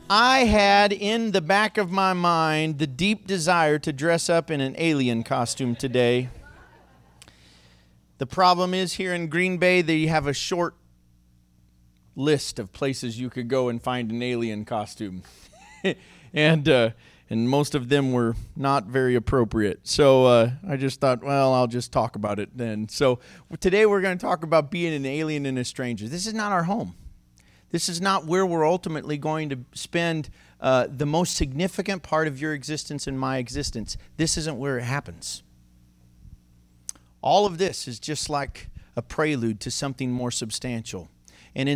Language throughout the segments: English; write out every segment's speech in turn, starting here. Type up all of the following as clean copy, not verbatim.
I had in the back of my mind the deep desire to dress up in an alien costume today. The problem is here in Green Bay, they have a short list of places you could go and find an alien costume. and most of them were not very appropriate. So I just thought, well, I'll just talk about it then. So today we're going to talk about being an alien and a stranger. This is not our home. This is not where we're ultimately going to spend the most significant part of your existence and my existence. This isn't where it happens. All of this is just like a prelude to something more substantial. And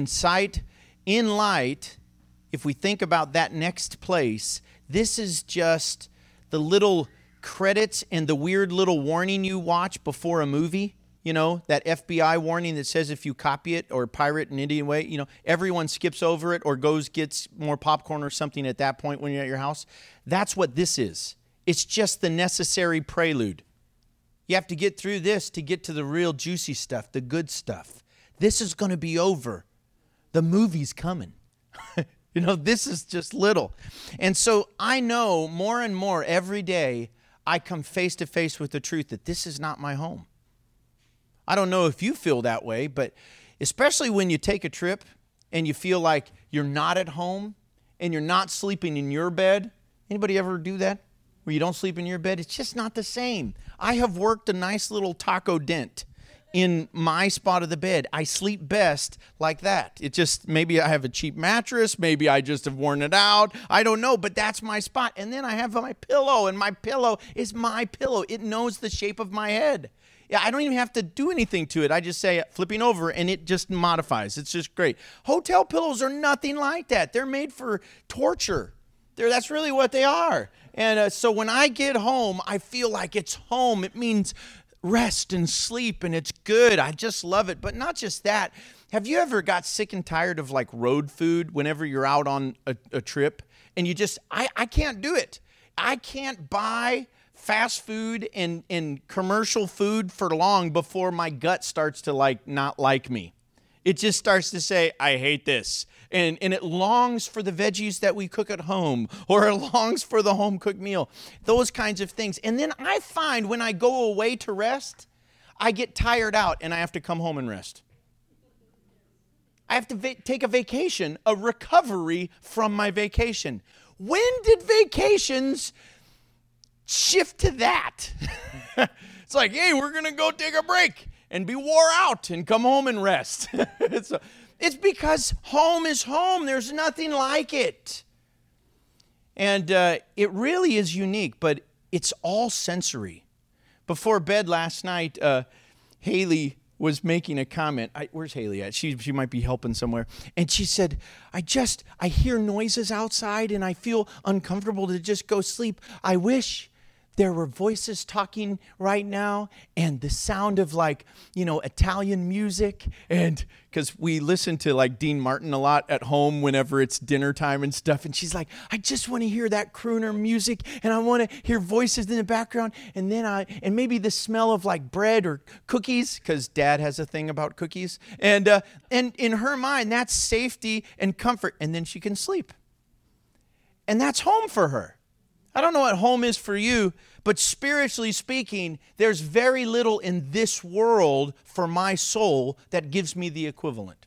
in light, if we think about that next place, this is just the little credits and the weird little warning you watch before a movie. You know, that FBI warning that says if you copy it or pirate in any way, you know, everyone skips over it or gets more popcorn or something at that point when you're at your house. That's what this is. It's just the necessary prelude. You have to get through this to get to the real juicy stuff, the good stuff. This is going to be over. The movie's coming. You know, this is just little. And so I know more and more every day I come face to face with the truth that this is not my home. I don't know if you feel that way, but especially when you take a trip and you feel like you're not at home and you're not sleeping in your bed. Anybody ever do that? Where you don't sleep in your bed? It's just not the same. I have worked a nice little taco dent in my spot of the bed. I sleep best like that. It just, maybe I have a cheap mattress. Maybe I just have worn it out. I don't know, but that's my spot. And then I have my pillow, and my pillow is my pillow. It knows the shape of my head. Yeah, I don't even have to do anything to it. I just say flipping over and it just modifies. It's just great. Hotel pillows are nothing like that. They're made for torture. That's really what they are. And so when I get home, I feel like it's home. It means rest and sleep, and it's good. I just love it. But not just that. Have you ever got sick and tired of like road food whenever you're out on a trip? And you just, I can't do it. I can't buy fast food and commercial food for long before my gut starts to like not like me. It just starts to say, I hate this. And it longs for the veggies that we cook at home, or it longs for the home-cooked meal, those kinds of things. And then I find when I go away to rest, I get tired out and I have to come home and rest. I have to take a vacation, a recovery from my vacation. When did vacations shift to that? It's like, hey, we're going to go take a break and be wore out and come home and rest. It's because home is home. There's nothing like it. And it really is unique, but it's all sensory. Before bed last night, Haley was making a comment. Where's Haley at? She might be helping somewhere. And she said, I hear noises outside and I feel uncomfortable to just go sleep. I wish there were voices talking right now and the sound of like, you know, Italian music. And because we listen to like Dean Martin a lot at home whenever it's dinner time and stuff. And she's like, I just want to hear that crooner music and I want to hear voices in the background. And then and maybe the smell of like bread or cookies, because Dad has a thing about cookies. And in her mind, that's safety and comfort. And then she can sleep. And that's home for her. I don't know what home is for you, but spiritually speaking, there's very little in this world for my soul that gives me the equivalent.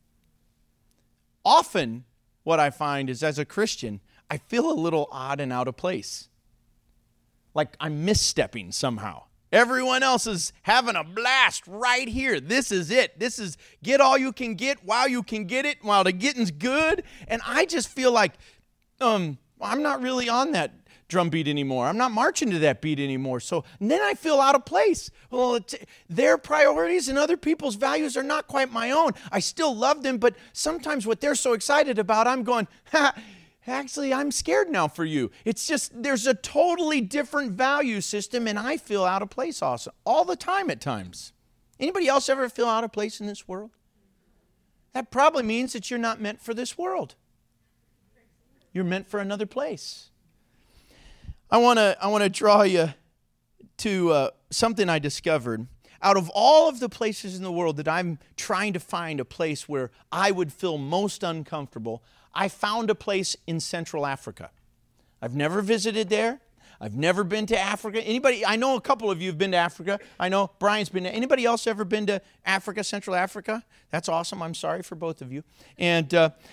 Often, what I find is as a Christian, I feel a little odd and out of place. Like I'm misstepping somehow. Everyone else is having a blast right here. This is it. This is get all you can get while you can get it, while the getting's good. And I just feel like, I'm not really on that drum beat anymore. I'm not marching to that beat anymore. So then I feel out of place. Well, their priorities and other people's values are not quite my own. I still love them, but sometimes what they're so excited about, I'm going, actually, I'm scared now for you. It's just, there's a totally different value system, and I feel out of place also, all the time at times. Anybody else ever feel out of place in this world? That probably means that you're not meant for this world. You're meant for another place. I want to draw you to something I discovered. out of all of the places in the world that I'm trying to find a place where I would feel most uncomfortable, I found a place in Central Africa. I've never visited there. I've never been to Africa. Anybody? I know a couple of you have been to Africa. I know Brian's been to. Anybody else ever been to Africa, Central Africa? That's awesome. I'm sorry for both of you. And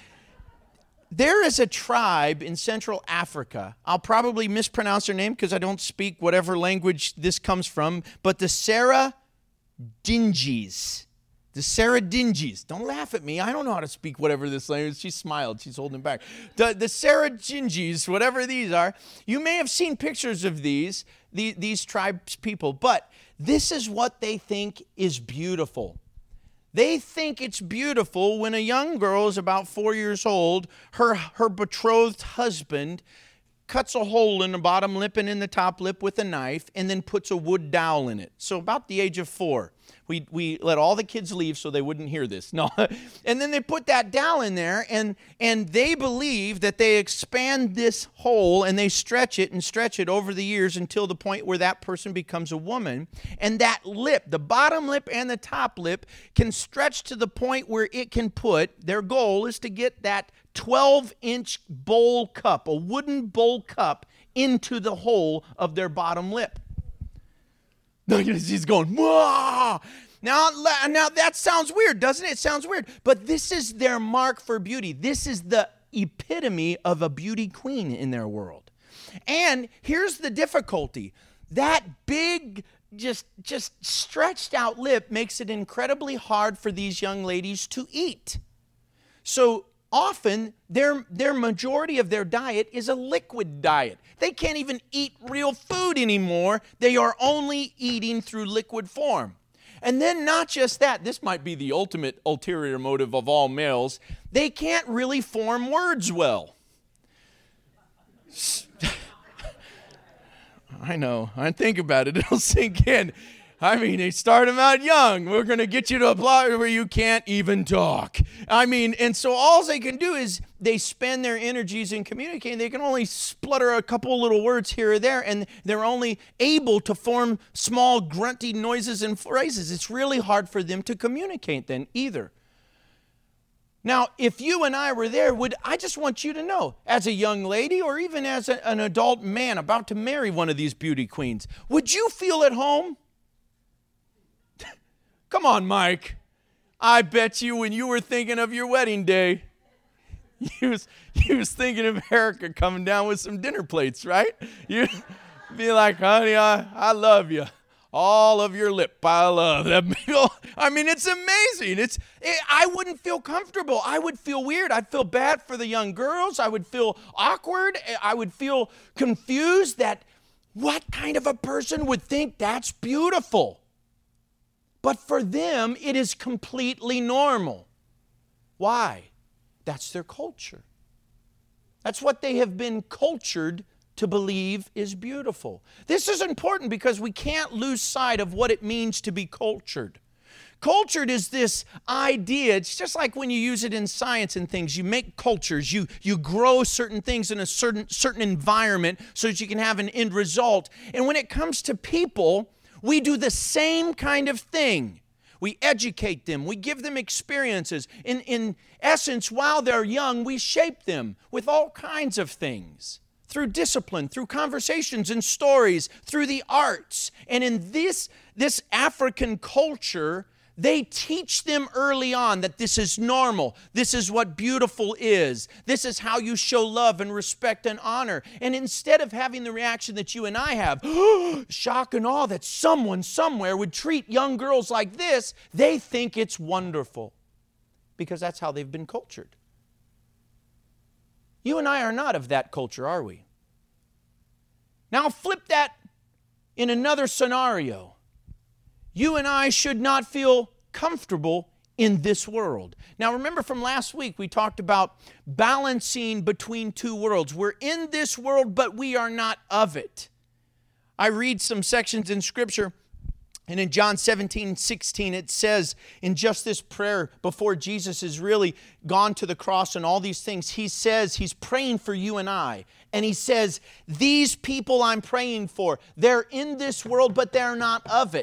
there is a tribe in Central Africa. I'll probably mispronounce their name because I don't speak whatever language this comes from, but the Saradinjis. The Saradinjis. Don't laugh at me. I don't know how to speak whatever this language. She smiled. She's holding back. The Saradinjis, whatever these are, you may have seen pictures of these tribes people, but this is what they think is beautiful. They think it's beautiful when a young girl is about 4 years old, her betrothed husband cuts a hole in the bottom lip and in the top lip with a knife and then puts a wood dowel in it. So about the age of 4. We let all the kids leave so they wouldn't hear this. No. And then they put that dowel in there, and they believe that they expand this hole and they stretch it over the years until the point where that person becomes a woman. And that lip, the bottom lip and the top lip, can stretch to the point where it can put, their goal is to get that 12-inch bowl cup, a wooden bowl cup, into the hole of their bottom lip. She's going, whoa! Now that sounds weird, doesn't it? It sounds weird. But this is their mark for beauty. This is the epitome of a beauty queen in their world. And here's the difficulty. That big, just stretched out lip makes it incredibly hard for these young ladies to eat. So often, their majority of their diet is a liquid diet. They can't even eat real food anymore. They are only eating through liquid form. And then not just that, this might be the ultimate ulterior motive of all males, they can't really form words well. I know. I think about it. It'll sink in. I mean, they start them out young. We're going to get you to a plot where you can't even talk. I mean, and so all they can do is they spend their energies in communicating. They can only splutter a couple little words here or there, and they're only able to form small grunty noises and phrases. It's really hard for them to communicate then either. Now, if you and I were there, I just want you to know, as a young lady or even as an adult man about to marry one of these beauty queens, would you feel at home? Come on, Mike. I bet you when you were thinking of your wedding day, you was thinking of Erica coming down with some dinner plates, right? You'd be like, honey, I love you. All of your lip, I love that. I mean, it's amazing. I wouldn't feel comfortable. I would feel weird. I'd feel bad for the young girls. I would feel awkward. I would feel confused that what kind of a person would think that's beautiful? But for them, it is completely normal. Why? That's their culture. That's what they have been cultured to believe is beautiful. This is important because we can't lose sight of what it means to be cultured. Cultured is this idea. It's just like when you use it in science and things. You make cultures. You grow certain things in a certain environment so that you can have an end result. And when it comes to people, we do the same kind of thing. We educate them. We give them experiences. In essence, while they're young, we shape them with all kinds of things. Through discipline, through conversations and stories, through the arts. And in this African culture, they teach them early on that this is normal. This is what beautiful is. This is how you show love and respect and honor. And instead of having the reaction that you and I have, shock and awe that someone somewhere would treat young girls like this, they think it's wonderful because that's how they've been cultured. You and I are not of that culture, are we? Now flip that in another scenario. You and I should not feel comfortable in this world. Now remember from last week we talked about balancing between two worlds. We're in this world, but we are not of it. I read some sections in Scripture, and in John 17:16 it says, in just this prayer before Jesus is really gone to the cross and all these things, he says he's praying for you and I. And he says, these people I'm praying for, they're in this world, but they're not of it.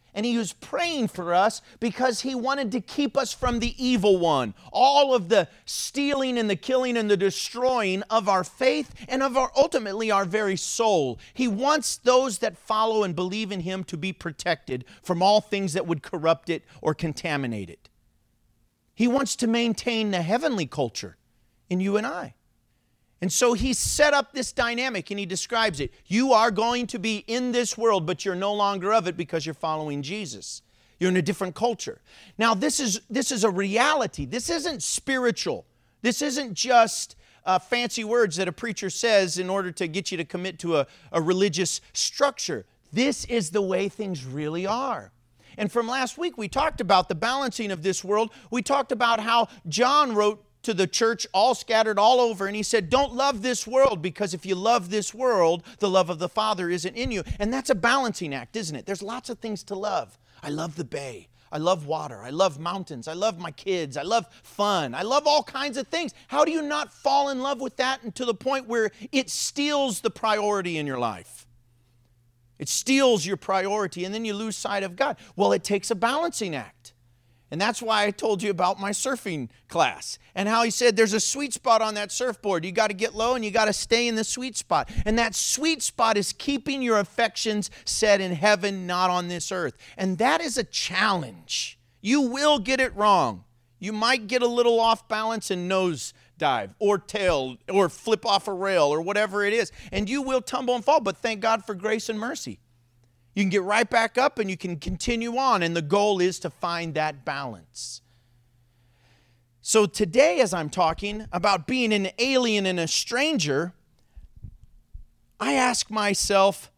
And he was praying for us because he wanted to keep us from the evil one. All of the stealing and the killing and the destroying of our faith and of ultimately our very soul. He wants those that follow and believe in him to be protected from all things that would corrupt it or contaminate it. He wants to maintain the heavenly culture in you and I. And so he set up this dynamic and he describes it. You are going to be in this world, but you're no longer of it because you're following Jesus. You're in a different culture. Now, this is a reality. This isn't spiritual. This isn't just fancy words that a preacher says in order to get you to commit to a religious structure. This is the way things really are. And from last week, we talked about the balancing of this world. We talked about how John wrote to the church all scattered all over, and he said, don't love this world, because if you love this world, the love of the Father isn't in you. And that's a balancing act, isn't it? There's lots of things to love. I love the bay. I love water. I love mountains. I love my kids. I love fun. I love all kinds of things. How do you not fall in love with that and to the point where it steals the priority in your life? It steals your priority, and then you lose sight of God. Well, it takes a balancing act. And that's why I told you about my surfing class and how he said there's a sweet spot on that surfboard. You got to get low and you got to stay in the sweet spot. And that sweet spot is keeping your affections set in heaven, not on this earth. And that is a challenge. You will get it wrong. You might get a little off balance and nose dive or tail or flip off a rail or whatever it is. And you will tumble and fall, but thank God for grace and mercy. You can get right back up and you can continue on, and the goal is to find that balance. So today, as I'm talking about being an alien and a stranger, I ask myself,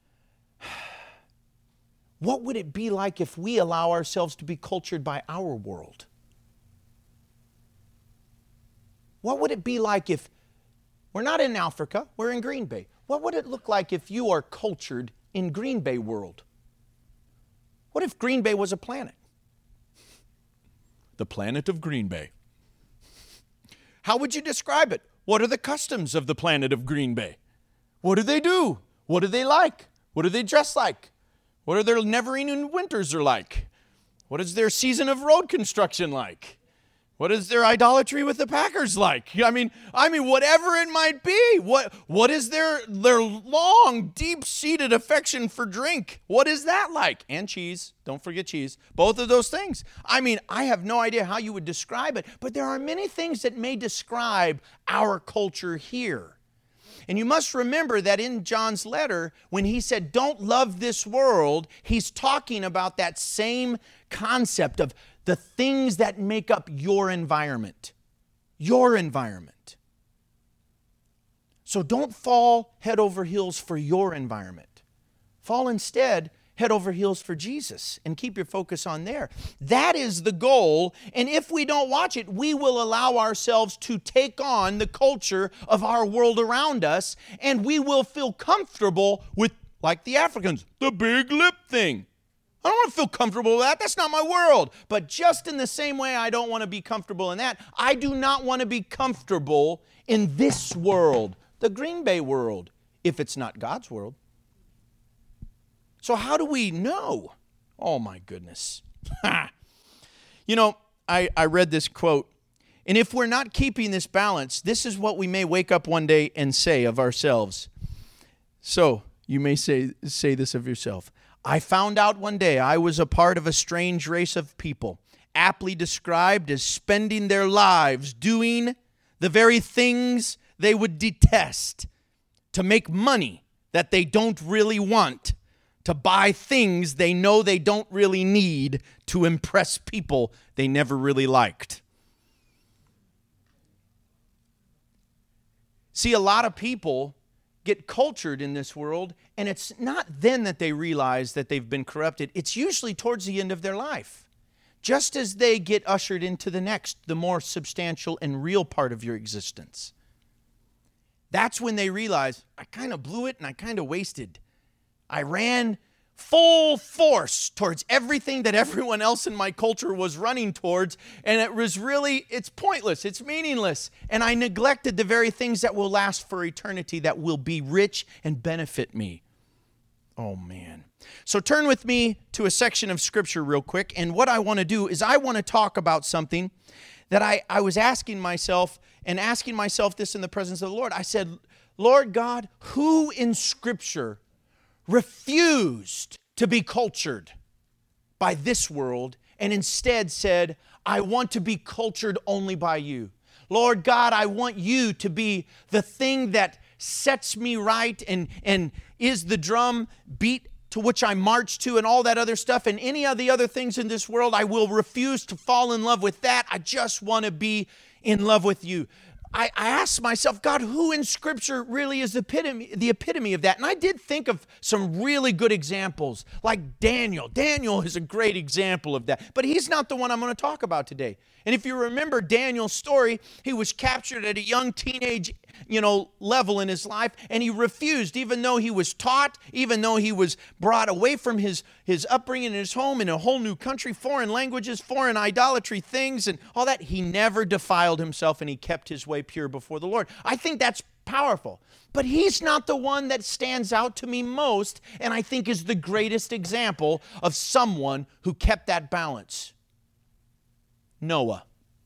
what would it be like if we allow ourselves to be cultured by our world? What would it be like if we're not in Africa, we're in Green Bay? What would it look like if you are cultured in Green Bay world? What if Green Bay was a planet? The planet of Green Bay. How would you describe it? What are the customs of the planet of Green Bay? What do they do? What do they like? What do they dress like? What are their never-ending winters are like? What is their season of road construction like? What is their idolatry with the Packers like? I mean, whatever it might be. What is their long, deep-seated affection for drink? What is that like? And cheese. Don't forget cheese. Both of those things. I mean, I have no idea how you would describe it, but there are many things that may describe our culture here. And you must remember that in John's letter, when he said, don't love this world, he's talking about that same concept of the things that make up your environment. Your environment. So don't fall head over heels for your environment. Fall instead head over heels for Jesus and keep your focus on there. That is the goal. And if we don't watch it, we will allow ourselves to take on the culture of our world around us, and we will feel comfortable with, like the Africans, the big lip thing. I don't want to feel comfortable with that. That's not my world. But just in the same way I don't want to be comfortable in that, I do not want to be comfortable in this world, the Green Bay world, if it's not God's world. So how do we know? Oh my goodness. You know, I read this quote, and if we're not keeping this balance, this is what we may wake up one day and say of ourselves. So you may say this of yourself. I found out one day I was a part of a strange race of people, aptly described as spending their lives doing the very things they would detest, to make money that they don't really want, to buy things they know they don't really need, to impress people they never really liked. See, a lot of people get cultured in this world, and it's not then that they realize that they've been corrupted. It's usually towards the end of their life. Just as they get ushered into the next, the more substantial and real part of your existence. That's when they realize, I kind of blew it and I kind of wasted. I ran full force towards everything that everyone else in my culture was running towards, and it's pointless, it's meaningless, and I neglected the very things that will last for eternity, that will be rich and benefit me. Oh, man. So turn with me to a section of Scripture real quick. And what I want to do is I want to talk about something that I was asking myself this in the presence of the Lord. I said, Lord God, who in Scripture refused to be cultured by this world and instead said, I want to be cultured only by you? Lord God, I want you to be the thing that sets me right and is the drum beat to which I march to and all that other stuff, and any of the other things in this world, I will refuse to fall in love with that. I just want to be in love with you. I asked myself, God, who in Scripture really is the epitome of that? And I did think of some really good examples, like Daniel. Daniel is a great example of that, but he's not the one I'm going to talk about today. And if you remember Daniel's story, he was captured at a young teenage, level in his life, and he refused, even though he was taught, even though he was brought away from his upbringing in his home in a whole new country, foreign languages, foreign idolatry things, and all that. He never defiled himself, and he kept his way pure before the Lord. I think that's powerful. But he's not the one that stands out to me most, and I think is the greatest example of someone who kept that balance. Noah.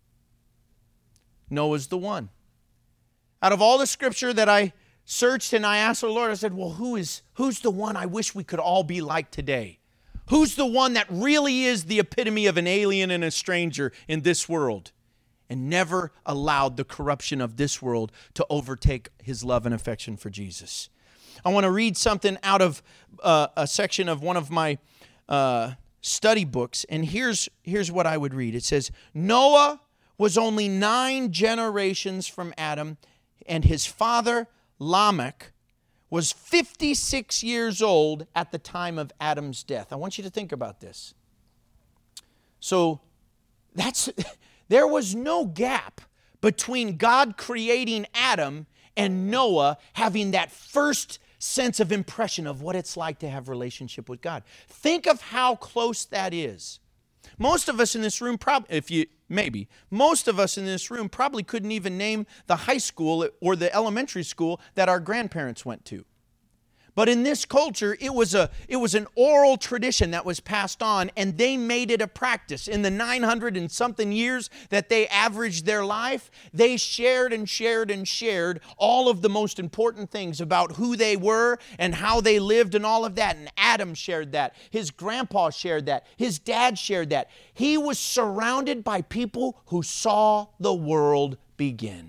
Noah's the one. Out of all the Scripture that I searched and I asked the Lord, I said, well, who's the one I wish we could all be like today? Who's the one that really is the epitome of an alien and a stranger in this world and never allowed the corruption of this world to overtake his love and affection for Jesus? I want to read something out of a section of one of my study books, and here's what I would read. It says, Noah was only 9 generations from Adam, and his father Lamech was 56 years old at the time of Adam's death. I want you to think about this. So there was no gap between God creating Adam and Noah having that first sense of impression of what it's like to have relationship with God. Think of how close that is. Most of us in this room most of us in this room probably couldn't even name the high school or the elementary school that our grandparents went to. But in this culture, it was an oral tradition that was passed on, and they made it a practice. In the 900 and something years that they averaged their life, they shared and shared and shared all of the most important things about who they were and how they lived and all of that. And Adam shared that. His grandpa shared that. His dad shared that. He was surrounded by people who saw the world begin.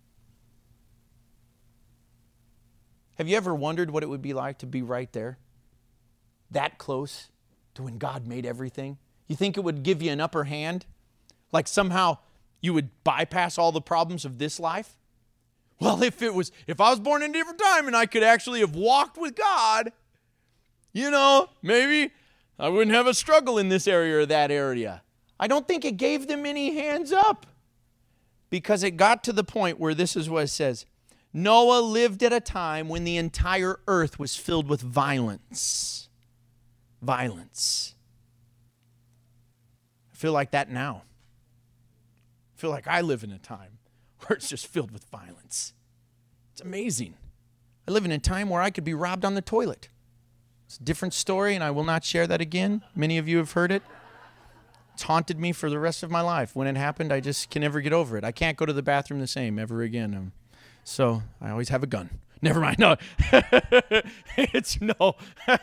Have you ever wondered what it would be like to be right there? That close to when God made everything? You think it would give you an upper hand? Like somehow you would bypass all the problems of this life? Well, if I was born in a different time and I could actually have walked with God, maybe I wouldn't have a struggle in this area or that area. I don't think it gave them any hands up, because it got to the point where this is what it says. Noah lived at a time when the entire earth was filled with violence. Violence. I feel like that now. I feel like I live in a time where it's just filled with violence. It's amazing. I live in a time where I could be robbed on the toilet. It's a different story, and I will not share that again. Many of you have heard it. It's haunted me for the rest of my life. When it happened, I just can never get over it. I can't go to the bathroom the same ever again. So I always have a gun. Never mind. No, it's no.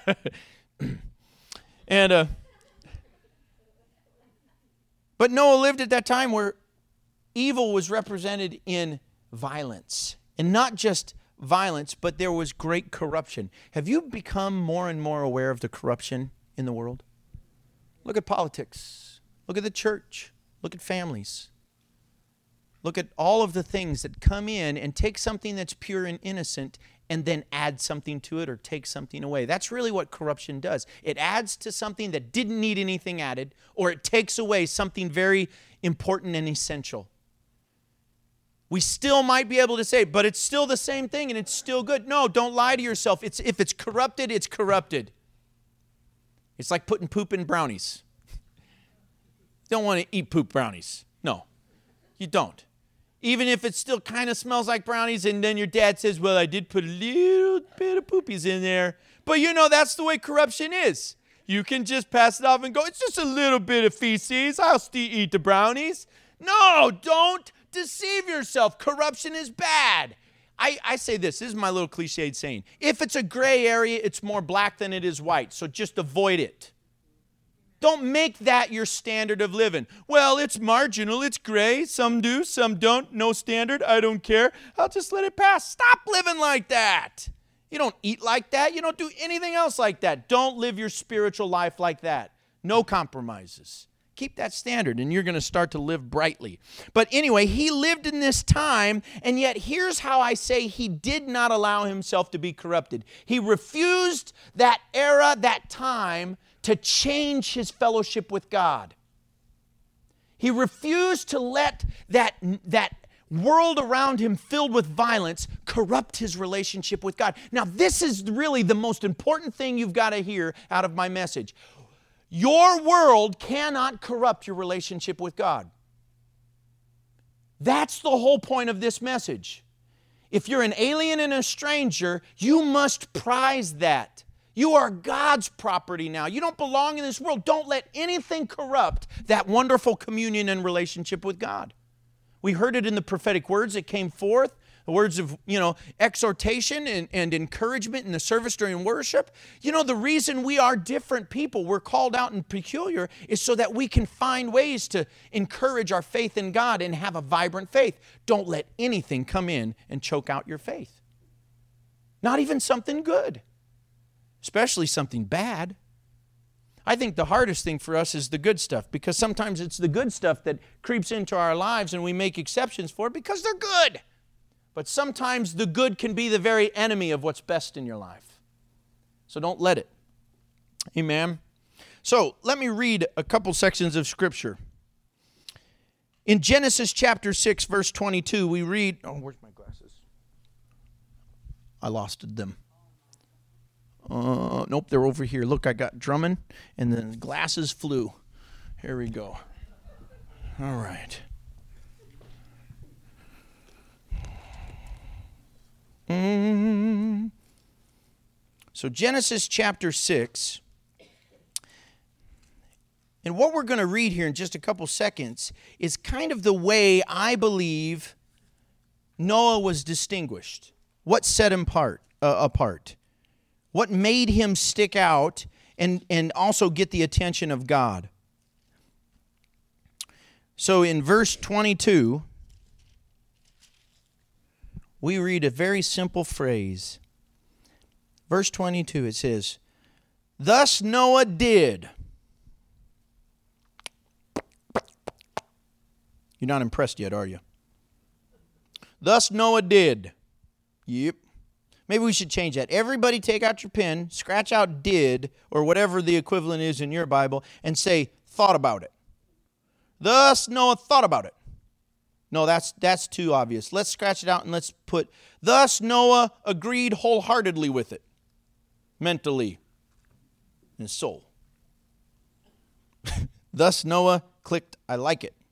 But Noah lived at that time where evil was represented in violence, and not just violence, but there was great corruption. Have you become more and more aware of the corruption in the world? Look at politics. Look at the church. Look at families. Look at all of the things that come in and take something that's pure and innocent and then add something to it or take something away. That's really what corruption does. It adds to something that didn't need anything added, or it takes away something very important and essential. We still might be able to say, but it's still the same thing and it's still good. No, don't lie to yourself. If it's corrupted, it's corrupted. It's like putting poop in brownies. You don't want to eat poop brownies. No, you don't. Even if it still kind of smells like brownies, and then your dad says, well, I did put a little bit of poopies in there. But that's the way corruption is. You can just pass it off and go, it's just a little bit of feces. I'll still eat the brownies. No, don't deceive yourself. Corruption is bad. I say this is my little cliched saying. If it's a gray area, it's more black than it is white. So just avoid it. Don't make that your standard of living. Well, it's marginal, it's gray. Some do, some don't. No standard, I don't care. I'll just let it pass. Stop living like that. You don't eat like that. You don't do anything else like that. Don't live your spiritual life like that. No compromises. Keep that standard, and you're going to start to live brightly. But anyway, he lived in this time, and yet here's how I say he did not allow himself to be corrupted. He refused that era, that time, to change his fellowship with God. He refused to let that world around him filled with violence corrupt his relationship with God. Now, this is really the most important thing you've got to hear out of my message. Your world cannot corrupt your relationship with God. That's the whole point of this message. If you're an alien and a stranger, you must prize that. You are God's property now. You don't belong in this world. Don't let anything corrupt that wonderful communion and relationship with God. We heard it in the prophetic words that came forth, the words of, exhortation and encouragement in the service during worship. The reason we are different people, we're called out and peculiar, is so that we can find ways to encourage our faith in God and have a vibrant faith. Don't let anything come in and choke out your faith. Not even something good. Especially something bad. I think the hardest thing for us is the good stuff, because sometimes it's the good stuff that creeps into our lives and we make exceptions for it because they're good. But sometimes the good can be the very enemy of what's best in your life. So don't let it. Amen. So let me read a couple sections of Scripture. In Genesis chapter 6, verse 22, we read, where's my glasses? I lost them. Nope, they're over here. Look, I got drumming, and then the glasses flew. Here we go. All right. So Genesis chapter 6. And what we're going to read here in just a couple seconds is kind of the way I believe Noah was distinguished. What set him apart. What made him stick out and also get the attention of God. So in verse 22, we read a very simple phrase. Verse 22, it says, "Thus Noah did." You're not impressed yet, are you? Thus Noah did. Yep. Maybe we should change that. Everybody take out your pen, scratch out did, or whatever the equivalent is in your Bible, and say, thought about it. Thus Noah thought about it. No, that's too obvious. Let's scratch it out and let's put, thus Noah agreed wholeheartedly with it. Mentally and soul. Thus Noah clicked, I like it.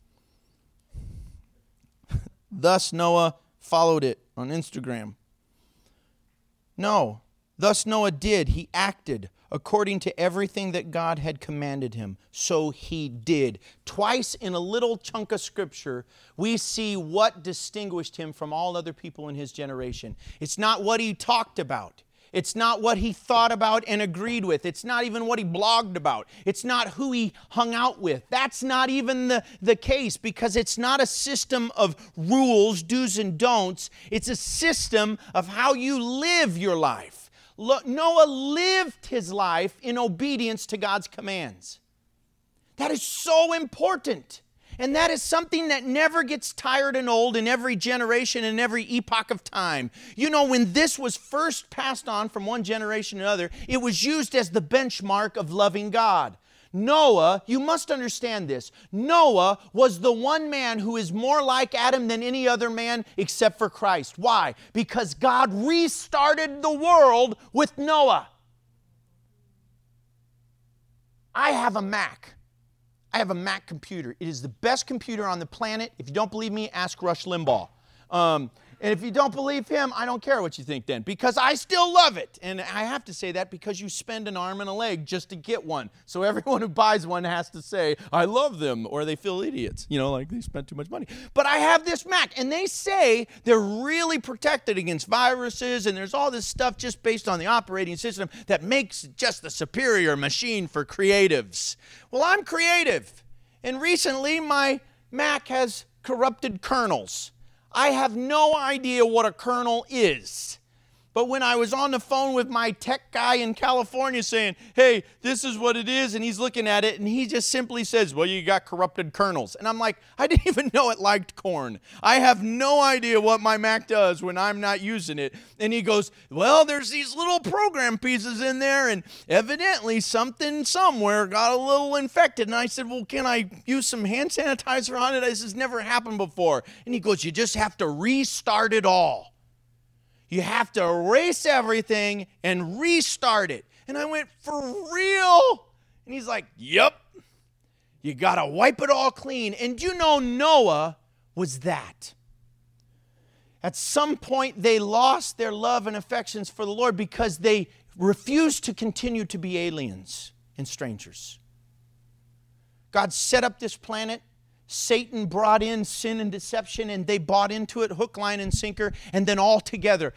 Thus Noah followed it on Instagram. No, thus Noah did. He acted according to everything that God had commanded him. So he did. Twice in a little chunk of Scripture, we see what distinguished him from all other people in his generation. It's not what he talked about. It's not what he thought about and agreed with. It's not even what he blogged about. It's not who he hung out with. That's not even the case, because it's not a system of rules, do's and don'ts. It's a system of how you live your life. Noah lived his life in obedience to God's commands. That is so important. And that is something that never gets tired and old in every generation and every epoch of time. When this was first passed on from one generation to another, it was used as the benchmark of loving God. Noah, you must understand this, Noah was the one man who is more like Adam than any other man except for Christ. Why? Because God restarted the world with Noah. I have a Mac. I have a Mac computer. It is the best computer on the planet. If you don't believe me, ask Rush Limbaugh. And if you don't believe him, I don't care what you think then, because I still love it. And I have to say that because you spend an arm and a leg just to get one. So everyone who buys one has to say, I love them, or they feel idiots. You know, like they spent too much money. But I have this Mac, and they say they're really protected against viruses, and there's all this stuff just based on the operating system that makes just the superior machine for creatives. Well, I'm creative. And recently, my Mac has corrupted kernels. I have no idea what a kernel is. But when I was on the phone with my tech guy in California saying, hey, this is what it is, and he's looking at it, and he just simply says, well, you got corrupted kernels. And I'm like, I didn't even know it liked corn. I have no idea what my Mac does when I'm not using it. And he goes, well, there's these little program pieces in there, and evidently something somewhere got a little infected. And I said, well, can I use some hand sanitizer on it? This has never happened before. And he goes, you just have to restart it all. You have to erase everything and restart it. And I went, for real? And he's like, yep. You got to wipe it all clean. And you know, Noah was that. At some point, they lost their love and affections for the Lord because they refused to continue to be aliens and strangers. God set up this planet. Satan brought in sin and deception, and they bought into it hook, line, and sinker. And then all together,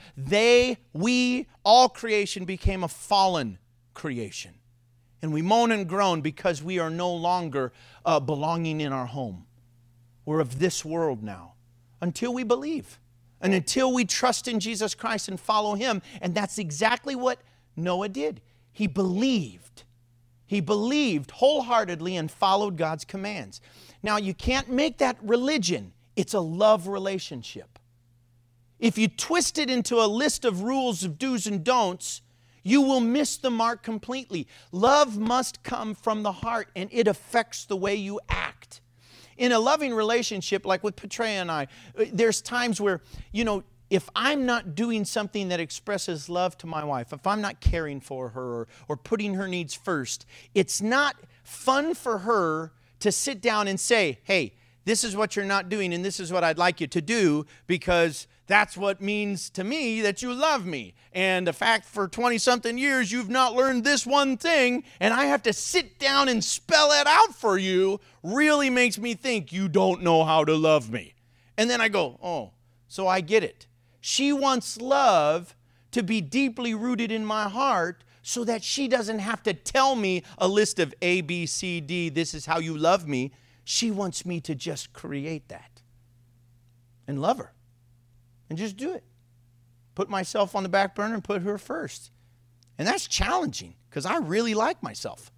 all creation became a fallen creation. And we moan and groan because we are no longer belonging in our home. We're of this world now until we believe and until we trust in Jesus Christ and follow Him. And that's exactly what Noah did. He believed. He believed wholeheartedly and followed God's commands. Now, you can't make that religion. It's a love relationship. If you twist it into a list of rules of do's and don'ts, you will miss the mark completely. Love must come from the heart, and it affects the way you act. In a loving relationship, like with Petrea and I, there's times where, if I'm not doing something that expresses love to my wife, if I'm not caring for her or putting her needs first, it's not fun for her to sit down and say, hey, this is what you're not doing and this is what I'd like you to do because that's what means to me that you love me. And the fact for 20-something years you've not learned this one thing and I have to sit down and spell it out for you really makes me think you don't know how to love me. And then I go, oh, so I get it. She wants love to be deeply rooted in my heart so that she doesn't have to tell me a list of A, B, C, D, this is how you love me. She wants me to just create that and love her and just do it. Put myself on the back burner and put her first. And that's challenging because I really like myself.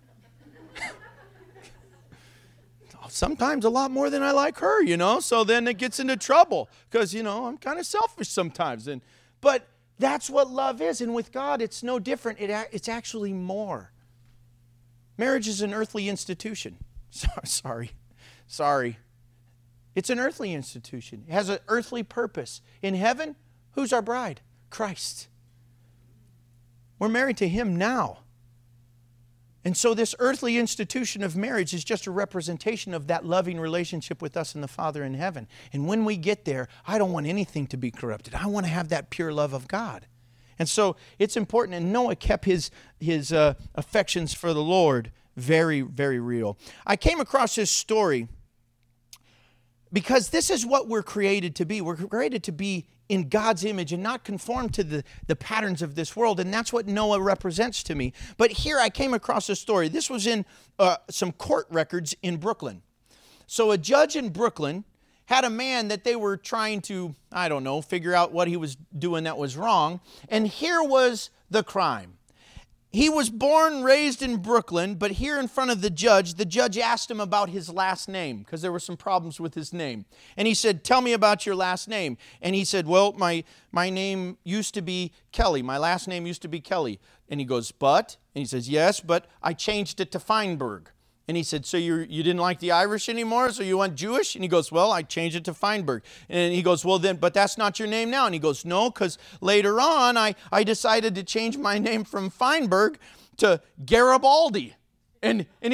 Sometimes a lot more than I like her, so then it gets into trouble because, I'm kind of selfish sometimes. But that's what love is. And with God, it's no different. It's actually more. Marriage is an earthly institution. Sorry. It's an earthly institution. It has an earthly purpose. In heaven, who's our bride? Christ. We're married to Him now. And so this earthly institution of marriage is just a representation of that loving relationship with us and the Father in heaven. And when we get there, I don't want anything to be corrupted. I want to have that pure love of God. And so it's important. And Noah kept his affections for the Lord very, very real. I came across this story because this is what we're created to be. We're created to be in God's image and not conform to the patterns of this world. And that's what Noah represents to me. But here I came across a story. This was in some court records in Brooklyn. So a judge in Brooklyn had a man that they were trying to, figure out what he was doing that was wrong. And here was the crime. He was born, raised in Brooklyn, but here in front of the judge asked him about his last name because there were some problems with his name. And he said, tell me about your last name. And he said, well, my name used to be Kelly. My last name used to be Kelly. And he goes, but? And he says, yes, but I changed it to Feinberg. And he said, so you didn't like the Irish anymore, so you went Jewish? And he goes, well, I changed it to Feinberg. And he goes, well then, but that's not your name now. And he goes, no, because later on I decided to change my name from Feinberg to Garibaldi. And he goes,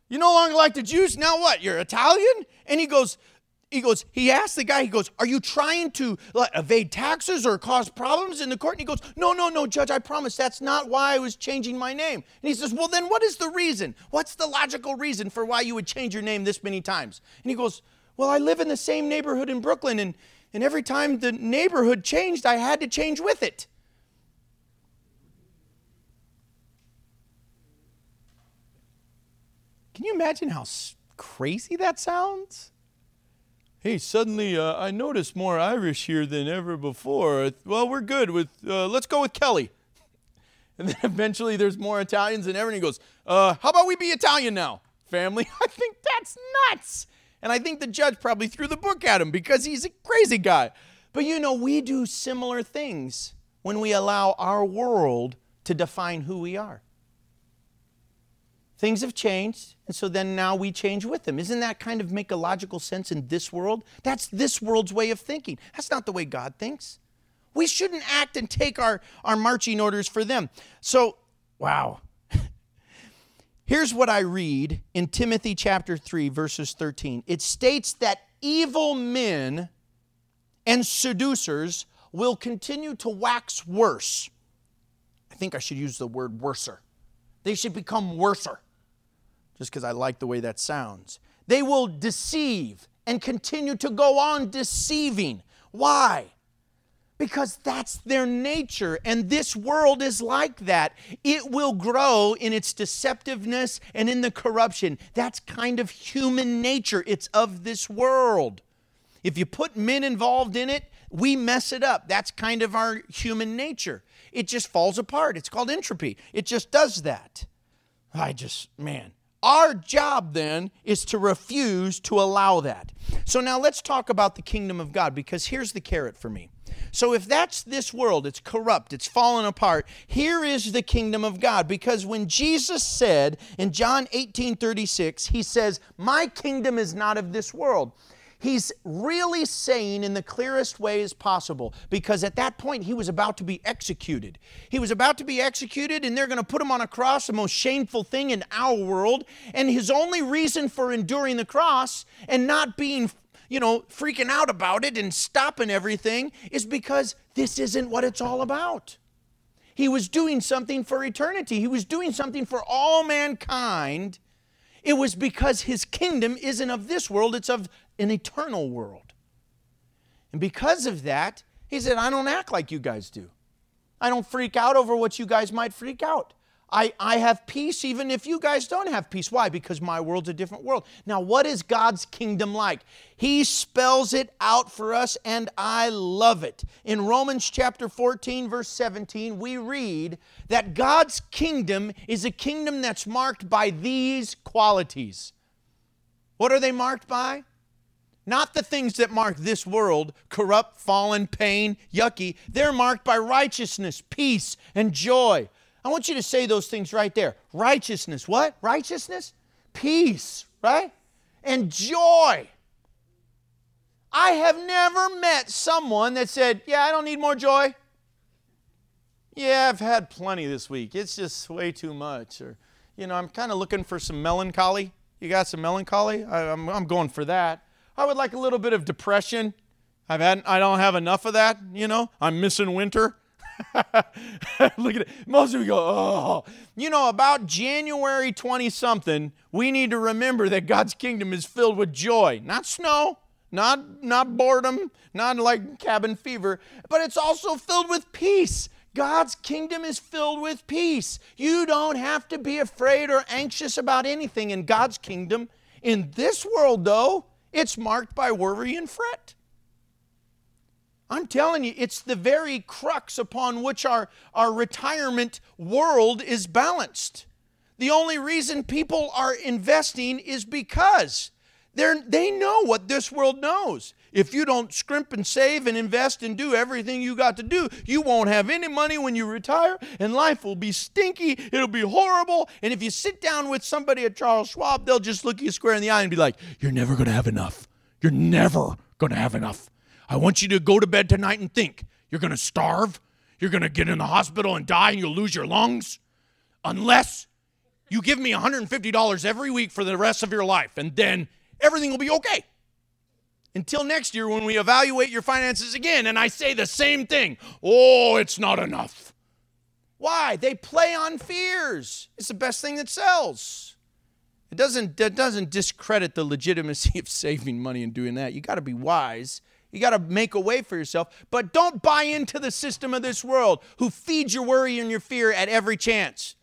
You no longer like the Jews? Now what? You're Italian? And he asked the guy, are you trying to evade taxes or cause problems in the court? And he goes, no, Judge, I promise that's not why I was changing my name. And he says, well, then what is the reason? What's the logical reason for why you would change your name this many times? And he goes, well, I live in the same neighborhood in Brooklyn, and every time the neighborhood changed, I had to change with it. Can you imagine how crazy that sounds? Hey, suddenly I noticed more Irish here than ever before. Well, we're good with, let's go with Kelly. And then eventually there's more Italians than ever. And he goes, how about we be Italian now, family? I think that's nuts. And I think the judge probably threw the book at him because he's a crazy guy. But we do similar things when we allow our world to define who we are. Things have changed, and so then now we change with them. Isn't that kind of make a logical sense in this world? That's this world's way of thinking. That's not the way God thinks. We shouldn't act and take our marching orders for them. So, wow. Here's what I read in Timothy chapter 3, verses 13. It states that evil men and seducers will continue to wax worse. I think I should use the word worser. They should become worser, just because I like the way that sounds. They will deceive and continue to go on deceiving. Why? Because that's their nature, and this world is like that. It will grow in its deceptiveness and in the corruption. That's kind of human nature. It's of this world. If you put men involved in it, we mess it up. That's kind of our human nature. It just falls apart. It's called entropy. It just does that. Our job then is to refuse to allow that. So now let's talk about the kingdom of God, because here's the carrot for me. So if that's this world, it's corrupt, it's fallen apart, here is the kingdom of God. Because when Jesus said in John 18:36, he says, my kingdom is not of this world. He's really saying in the clearest way as possible, because at that point he was about to be executed. He was about to be executed, and they're going to put him on a cross, the most shameful thing in our world. And his only reason for enduring the cross and not being, freaking out about it and stopping everything is because this isn't what it's all about. He was doing something for eternity. He was doing something for all mankind. It was because his kingdom isn't of this world, it's of an eternal world. And because of that, he said, I don't act like you guys do. I don't freak out over what you guys might freak out. I have peace even if you guys don't have peace. Why? Because my world's a different world. Now, what is God's kingdom like? He spells it out for us, and I love it. In Romans chapter 14, verse 17, we read that God's kingdom is a kingdom that's marked by these qualities. What are they marked by? Not the things that mark this world, corrupt, fallen, pain, yucky. They're marked by righteousness, peace, and joy. I want you to say those things right there. Righteousness, what? Righteousness? Peace, right? And joy. I have never met someone that said, yeah, I don't need more joy. Yeah, I've had plenty this week. It's just way too much. Or, I'm kind of looking for some melancholy. You got some melancholy? I'm going for that. I would like a little bit of depression. I don't have enough of that, I'm missing winter. Look at it. Most of you go, oh. About January 20-something, we need to remember that God's kingdom is filled with joy. Not snow, not boredom, not like cabin fever, but it's also filled with peace. God's kingdom is filled with peace. You don't have to be afraid or anxious about anything in God's kingdom. In this world, though, it's marked by worry and fret. I'm telling you, it's the very crux upon which our retirement world is balanced. The only reason people are investing is because they know what this world knows. If you don't scrimp and save and invest and do everything you got to do, you won't have any money when you retire, and life will be stinky, it'll be horrible, and if you sit down with somebody at Charles Schwab, they'll just look you square in the eye and be like, you're never going to have enough. You're never going to have enough. I want you to go to bed tonight and think, you're going to starve, you're going to get in the hospital and die, and you'll lose your lungs, unless You give me $150 every week for the rest of your life, and then everything will be okay. Until next year when we evaluate your finances again, and I say the same thing. Oh, it's not enough. Why? They play on fears. It's the best thing that sells. It doesn't discredit the legitimacy of saving money and doing that. You got to be wise. You got to make a way for yourself. But don't buy into the system of this world who feeds your worry and your fear at every chance.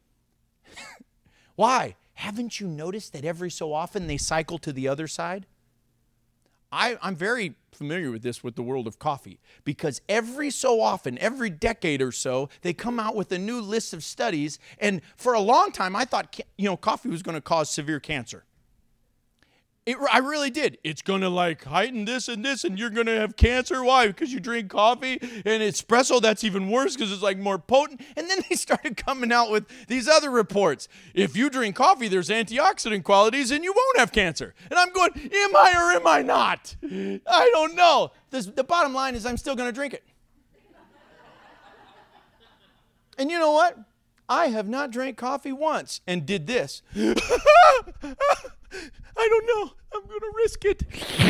Why? Haven't you noticed that every so often they cycle to the other side? I'm very familiar with this with the world of coffee, because every so often, every decade or so, they come out with a new list of studies. And for a long time, I thought, coffee was going to cause severe cancer. I really did. It's going to heighten this, and you're going to have cancer. Why? Because you drink coffee and espresso. That's even worse because it's more potent. And then they started coming out with these other reports. If you drink coffee, there's antioxidant qualities and you won't have cancer. And I'm going, am I or am I not? I don't know. The bottom line is I'm still going to drink it. And you know what? I have not drank coffee once and did this. I don't know. I'm going to risk it.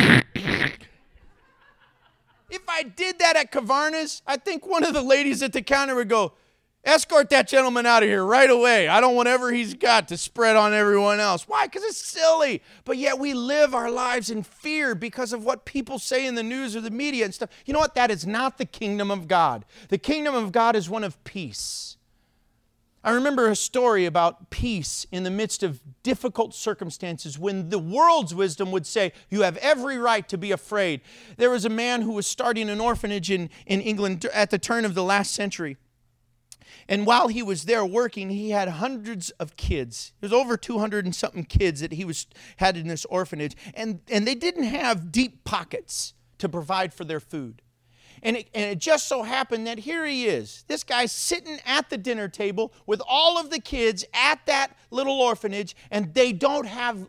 If I did that at Cavarnas, I think one of the ladies at the counter would go, escort that gentleman out of here right away. I don't want whatever he's got to spread on everyone else. Why? Because it's silly. But yet we live our lives in fear because of what people say in the news or the media and stuff. You know what? That is not the kingdom of God. The kingdom of God is one of peace. I remember a story about peace in the midst of difficult circumstances when the world's wisdom would say, you have every right to be afraid. There was a man who was starting an orphanage in England at the turn of the last century. And while he was there working, he had hundreds of kids. There's over 200 and something kids that he had in this orphanage. And they didn't have deep pockets to provide for their food. And it just so happened that here he is. This guy's sitting at the dinner table with all of the kids at that little orphanage, and they don't have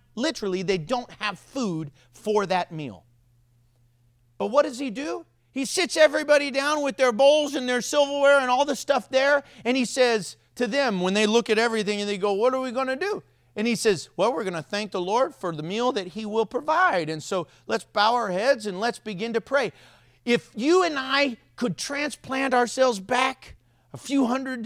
food for that meal. But what does he do? He sits everybody down with their bowls and their silverware and all the stuff there, and he says to them when they look at everything and they go, what are we going to do? And he says, well, we're going to thank the Lord for the meal that he will provide. And so let's bow our heads and let's begin to pray. If you and I could transplant ourselves back a few hundred,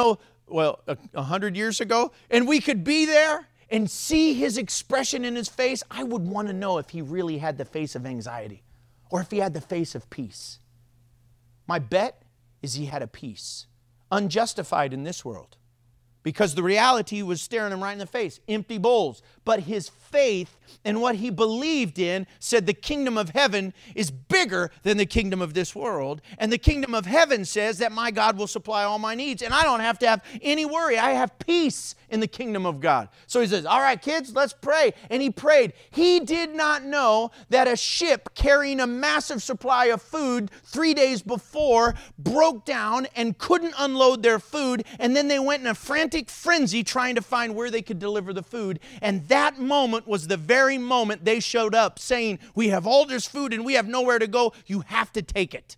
100 years ago, and we could be there and see his expression in his face, I would want to know if he really had the face of anxiety or if he had the face of peace. My bet is he had a peace, unjustified in this world, because the reality was staring him right in the face, empty bowls. But his faith and what he believed in said the kingdom of heaven is bigger than the kingdom of this world. And the kingdom of heaven says that my God will supply all my needs. And I don't have to have any worry. I have peace in the kingdom of God. So he says, all right, kids, let's pray. And he prayed. He did not know that a ship carrying a massive supply of food 3 days before broke down and couldn't unload their food. And then they went in a frantic frenzy trying to find where they could deliver the food. And that moment was the very moment they showed up saying, we have all this food and we have nowhere to go. You have to take it.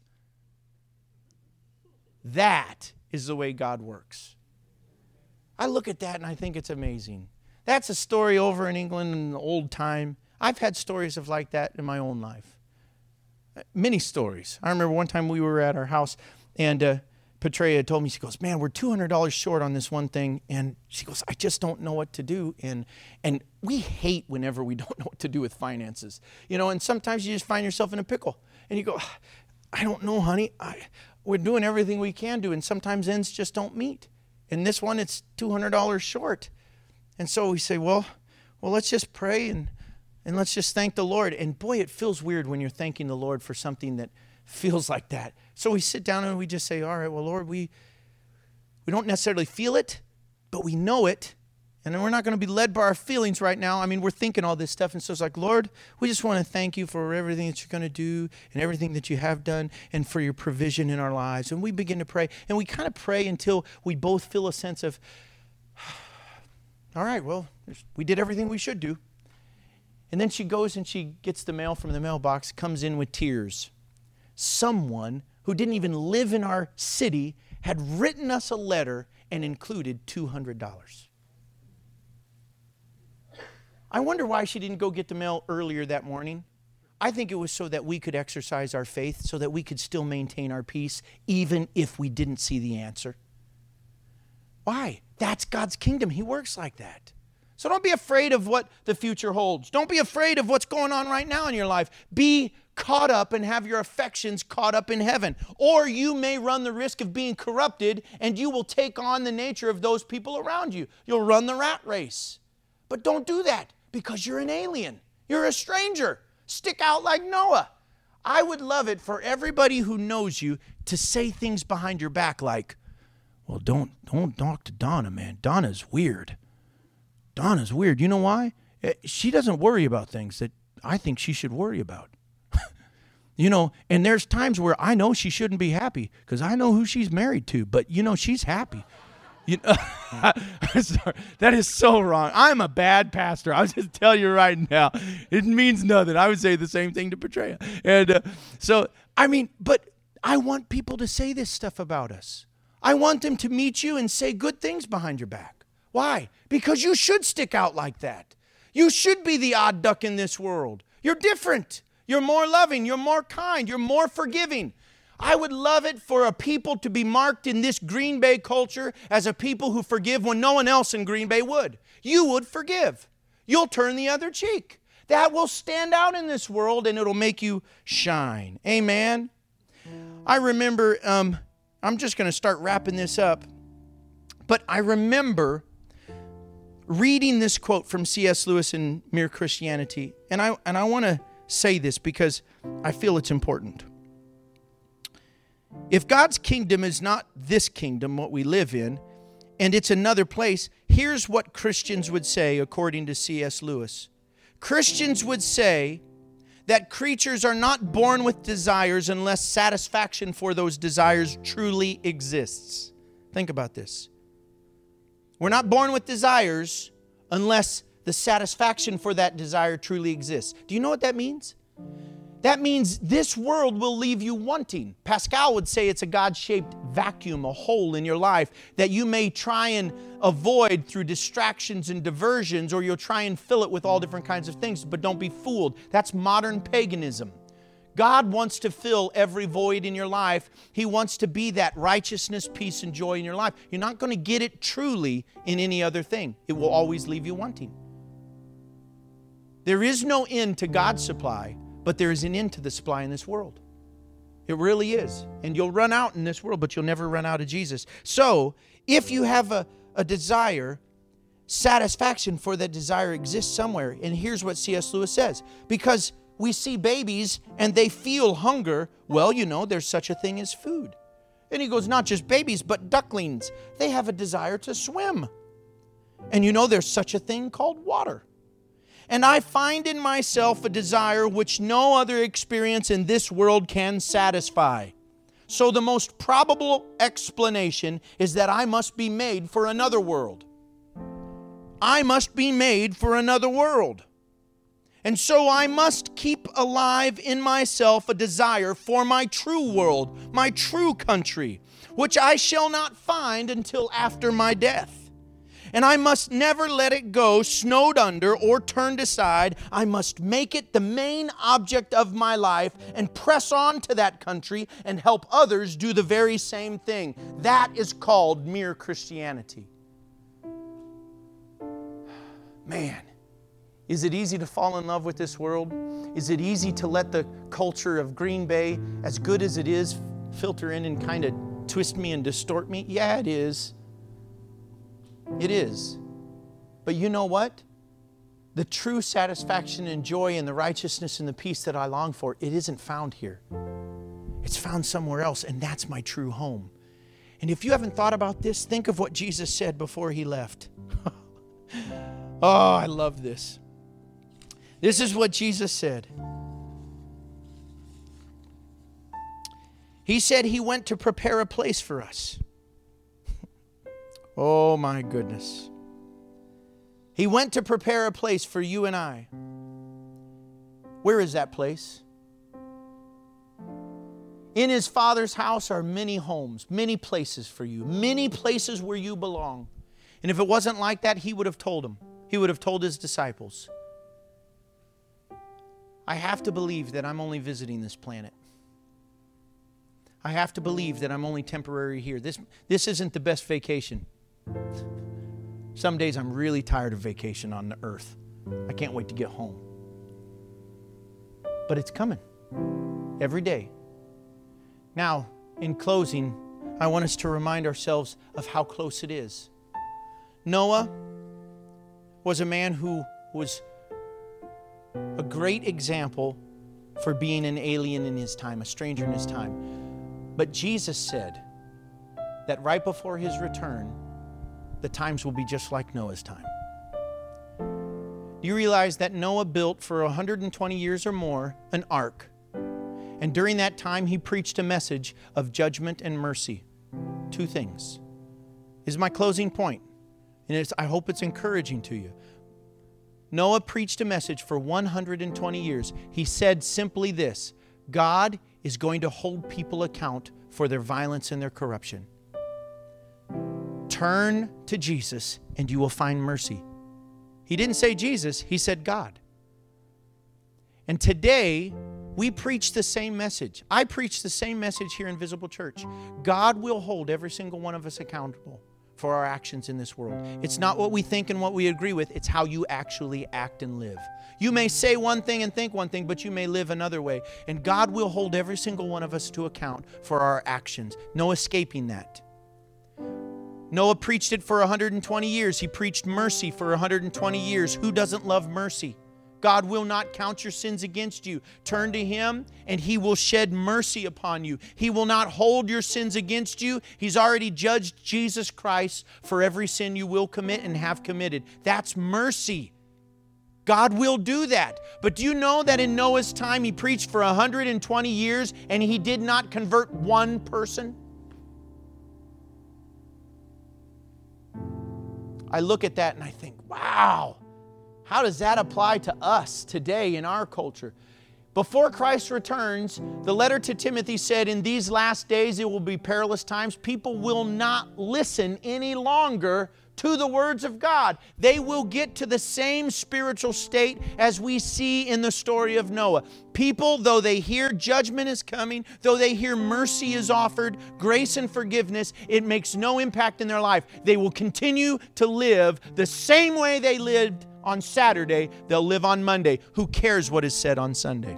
That is the way God works. I look at that and I think it's amazing. That's a story over in England in the old time. I've had stories of like that in my own life. Many stories. I remember one time we were at our house and Petrea told me, she goes, man, we're $200 short on this one thing. And she goes, I just don't know what to do. And we hate whenever we don't know what to do with finances. And sometimes you just find yourself in a pickle. And you go, I don't know, honey. We're doing everything we can do. And sometimes ends just don't meet. And this one, it's $200 short. And so we say, well, let's just pray and let's just thank the Lord. And boy, it feels weird when you're thanking the Lord for something that feels like that. So we sit down and we just say, all right, well, Lord, we don't necessarily feel it, but we know it. And then we're not going to be led by our feelings right now. I mean, we're thinking all this stuff. And so it's like, Lord, we just want to thank you for everything that you're going to do and everything that you have done and for your provision in our lives. And we begin to pray. And we kind of pray until we both feel a sense of, all right, well, we did everything we should do. And then she goes and she gets the mail from the mailbox, comes in with tears. Someone who didn't even live in our city had written us a letter and included $200. I wonder why she didn't go get the mail earlier that morning. I think it was so that we could exercise our faith, so that we could still maintain our peace, even if we didn't see the answer. Why? That's God's kingdom. He works like that. So don't be afraid of what the future holds. Don't be afraid of what's going on right now in your life. Be caught up and have your affections caught up in heaven. Or you may run the risk of being corrupted, and you will take on the nature of those people around you. You'll run the rat race. But don't do that, because you're an alien. You're a stranger. Stick out like Noah. I would love it for everybody who knows you to say things behind your back like, well, don't talk to Donna, man. Donna's weird. Donna's weird. You know why? She doesn't worry about things that I think she should worry about. You know, and there's times where I know she shouldn't be happy because I know who she's married to, but, you know, she's happy. You know, sorry, that is so wrong. I'm a bad pastor. I'll just tell you right now. It means nothing. I would say the same thing to Petrea. And but I want people to say this stuff about us. I want them to meet you and say good things behind your back. Why? Because you should stick out like that. You should be the odd duck in this world. You're different. You're more loving. You're more kind. You're more forgiving. I would love it for a people to be marked in this Green Bay culture as a people who forgive when no one else in Green Bay would. You would forgive. You'll turn the other cheek. That will stand out in this world, and it'll make you shine. Amen? I remember, I'm just going to start wrapping this up, but I remember reading this quote from C.S. Lewis in Mere Christianity, and I want to say this because I feel it's important. If God's kingdom is not this kingdom, what we live in, and it's another place, here's what Christians would say according to C.S. Lewis. Christians would say that creatures are not born with desires unless satisfaction for those desires truly exists. Think about this. We're not born with desires unless the satisfaction for that desire truly exists. Do you know what that means? That means this world will leave you wanting. Pascal would say it's a God-shaped vacuum, a hole in your life that you may try and avoid through distractions and diversions, or you'll try and fill it with all different kinds of things, but don't be fooled. That's modern paganism. God wants to fill every void in your life. He wants to be that righteousness, peace, and joy in your life. You're not going to get it truly in any other thing. It will always leave you wanting. There is no end to God's supply, but there is an end to the supply in this world. It really is. And you'll run out in this world, but you'll never run out of Jesus. So, if you have a desire, satisfaction for that desire exists somewhere. And here's what C.S. Lewis says. Because we see babies and they feel hunger, well, you know, there's such a thing as food. And he goes, not just babies, but ducklings. They have a desire to swim. And you know, there's such a thing called water. And I find in myself a desire which no other experience in this world can satisfy. So the most probable explanation is that I must be made for another world. I must be made for another world. And so I must keep alive in myself a desire for my true world, my true country, which I shall not find until after my death. And I must never let it go snowed under or turned aside. I must make it the main object of my life and press on to that country and help others do the very same thing. That is called mere Christianity. Man, is it easy to fall in love with this world? Is it easy to let the culture of Green Bay, as good as it is, filter in and kind of twist me and distort me? Yeah, it is. It is. But you know what? The true satisfaction and joy and the righteousness and the peace that I long for, it isn't found here. It's found somewhere else, and that's my true home. And if you haven't thought about this, think of what Jesus said before He left. Oh, I love this. This is what Jesus said. He said He went to prepare a place for us. Oh my goodness. He went to prepare a place for you and I. Where is that place? In His Father's house are many homes, many places for you, many places where you belong. And if it wasn't like that, He would have told them. He would have told His disciples. I have to believe that I'm only visiting this planet. I have to believe that I'm only temporary here. This isn't the best vacation. Some days I'm really tired of vacation on the earth. I can't wait to get home. But it's coming every day. Now, in closing, I want us to remind ourselves of how close it is. Noah was a man who was a great example for being an alien in his time, a stranger in his time. But Jesus said that right before his return, the times will be just like Noah's time. Do you realize that Noah built for 120 years or more an ark? And during that time, he preached a message of judgment and mercy. Two things. This is my closing point, and I hope it's encouraging to you. Noah preached a message for 120 years. He said simply this: God is going to hold people account for their violence and their corruption. Turn to Jesus and you will find mercy. He didn't say Jesus, he said God. And today, we preach the same message. I preach the same message here in Visible Church. God will hold every single one of us accountable for our actions in this world. It's not what we think and what we agree with, it's how you actually act and live. You may say one thing and think one thing, but you may live another way. And God will hold every single one of us to account for our actions. No escaping that. Noah preached it for 120 years. He preached mercy for 120 years. Who doesn't love mercy? God will not count your sins against you. Turn to Him and He will shed mercy upon you. He will not hold your sins against you. He's already judged Jesus Christ for every sin you will commit and have committed. That's mercy. God will do that. But do you know that in Noah's time, he preached for 120 years and he did not convert one person? I look at that and I think, wow, how does that apply to us today in our culture? Before Christ returns, the letter to Timothy said, in these last days it will be perilous times. People will not listen any longer to the words of God. They will get to the same spiritual state as we see in the story of Noah. People, though they hear judgment is coming, though they hear mercy is offered, grace and forgiveness, it makes no impact in their life. They will continue to live the same way they lived on Saturday. They'll live on Monday. Who cares what is said on Sunday?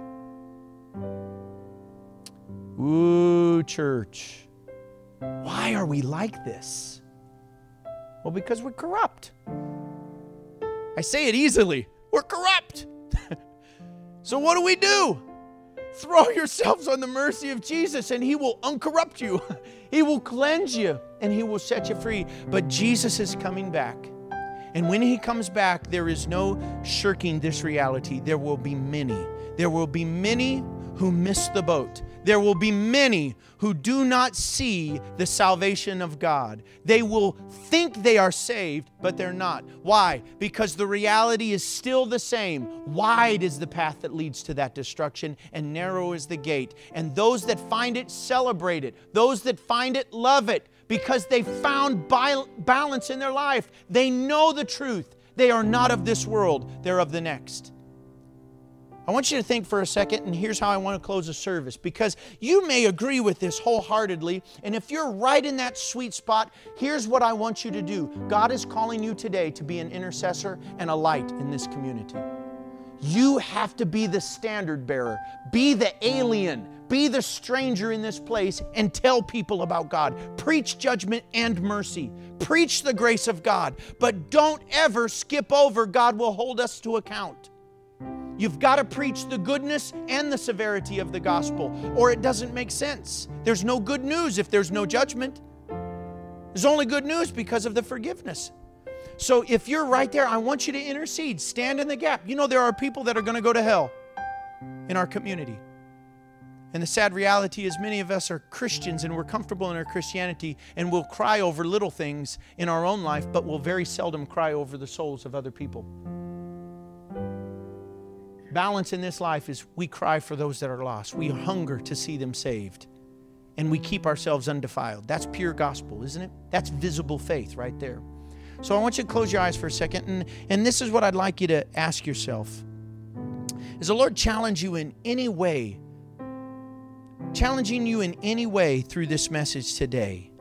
Ooh, church. Why are we like this? Well, because we're corrupt. I say it easily. We're corrupt. So what do? Throw yourselves on the mercy of Jesus and He will uncorrupt you. He will cleanse you and He will set you free. But Jesus is coming back. And when He comes back, there is no shirking this reality. There will be many. There will be many who miss the boat. There will be many who do not see the salvation of God. They will think they are saved, but they're not. Why? Because the reality is still the same. Wide is the path that leads to that destruction, and narrow is the gate. And those that find it, celebrate it. Those that find it, love it, because they found balance in their life. They know the truth. They are not of this world. They're of the next. I want you to think for a second, and here's how I want to close the service, because you may agree with this wholeheartedly, and if you're right in that sweet spot, here's what I want you to do. God is calling you today to be an intercessor and a light in this community. You have to be the standard bearer, be the alien, be the stranger in this place, and tell people about God. Preach judgment and mercy. Preach the grace of God, but don't ever skip over God will hold us to account. You've got to preach the goodness and the severity of the gospel, or it doesn't make sense. There's no good news if there's no judgment. There's only good news because of the forgiveness. So if you're right there, I want you to intercede. Stand in the gap. You know there are people that are going to go to hell in our community. And the sad reality is many of us are Christians and we're comfortable in our Christianity and we'll cry over little things in our own life, but we'll very seldom cry over the souls of other people. Balance in this life is we cry for those that are lost. We hunger to see them saved. And we keep ourselves undefiled. That's pure gospel, isn't it? That's visible faith right there. So I want you to close your eyes for a second. And this is what I'd like you to ask yourself. Is the Lord challenging you in any way? Challenging you in any way through this message today?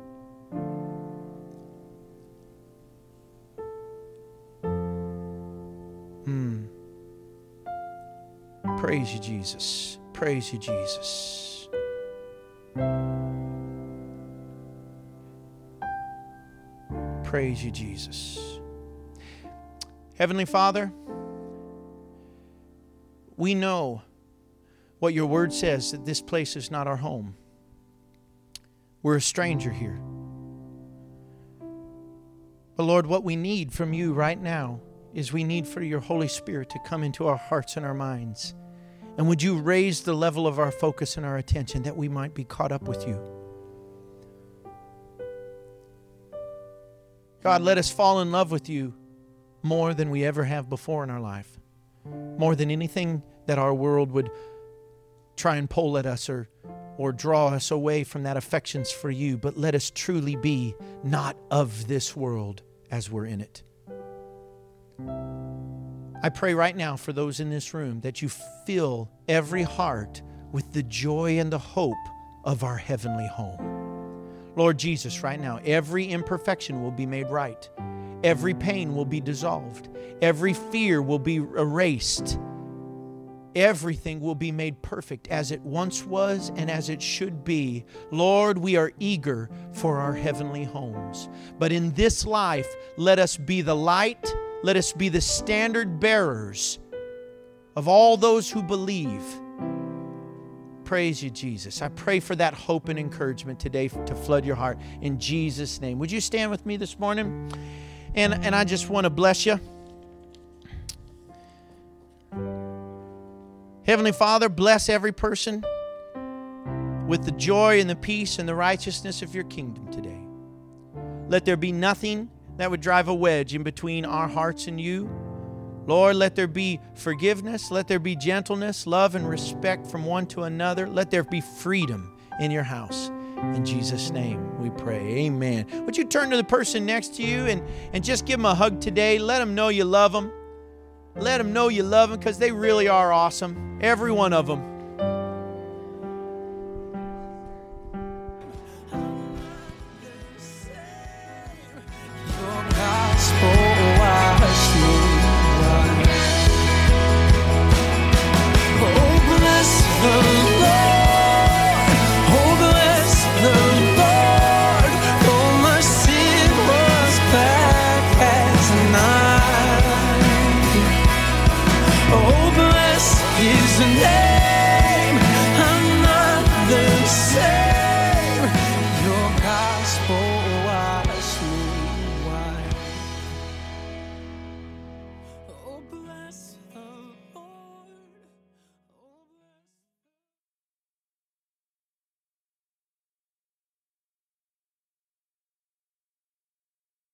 Praise you, Jesus. Praise you, Jesus. Praise you, Jesus. Heavenly Father, we know what your word says, that this place is not our home. We're a stranger here. But Lord, what we need from you right now is we need for your Holy Spirit to come into our hearts and our minds. And would you raise the level of our focus and our attention that we might be caught up with you? God, let us fall in love with you more than we ever have before in our life. More than anything that our world would try and pull at us or draw us away from that affections for you. But let us truly be not of this world as we're in it. I pray right now for those in this room that you fill every heart with the joy and the hope of our heavenly home. Lord Jesus, right now, every imperfection will be made right. Every pain will be dissolved. Every fear will be erased. Everything will be made perfect as it once was and as it should be. Lord, we are eager for our heavenly homes. But in this life, let us be the light. Let us be the standard bearers of all those who believe. Praise you, Jesus. I pray for that hope and encouragement today to flood your heart in Jesus' name. Would you stand with me this morning? And I just want to bless you. Heavenly Father, bless every person with the joy and the peace and the righteousness of your kingdom today. Let there be nothing that would drive a wedge in between our hearts and you. Lord, let there be forgiveness. Let there be gentleness, love, and respect from one to another. Let there be freedom in your house. In Jesus' name we pray. Amen. Would you turn to the person next to you and just give them a hug today? Let them know you love them. Let them know you love them because they really are awesome. Every one of them. Your gospel